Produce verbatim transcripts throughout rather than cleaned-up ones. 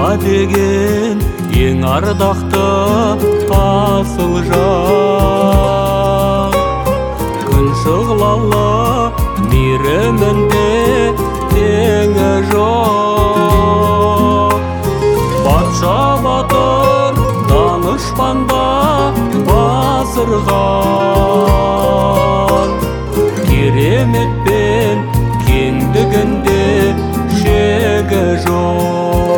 деген ең ардақты асыл жан. Күн шығлалы мейірімінде теңі жоқ. Патша батыр данышпанда басырған. Кереметпен кеңдігінде шегі жоқ.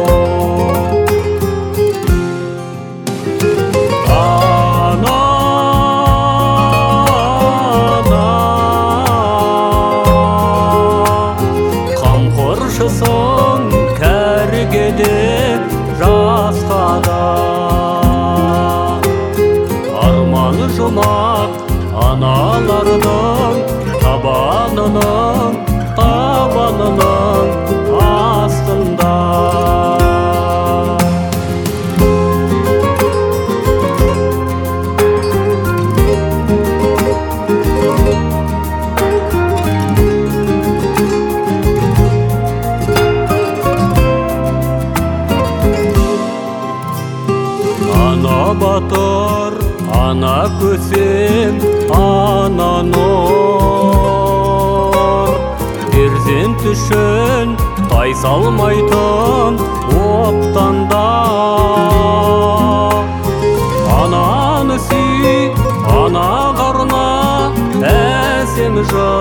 Қамқоршысың кәріге де жасқа да. Арманы жұмақ аналардың табанының табанының астында. Ана батыр, ана көсем, ана нұр. Перзент үшін тайсалмайтын оптанда. Ананы сүй, ана қарна әсем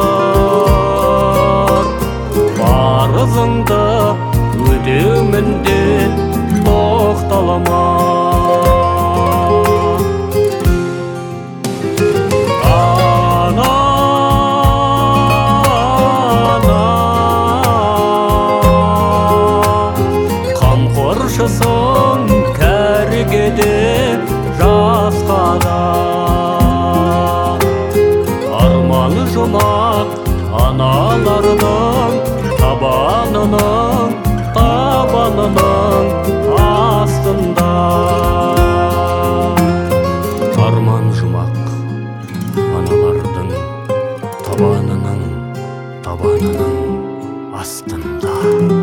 жыр. Парызыңды өтеу міндет тоқталма. Қамқоршысың кәріге де жасқа да. Арманы жұмақ аналардың табанының табанының астында. Арман жұмақ аналардың табанының табанының астында.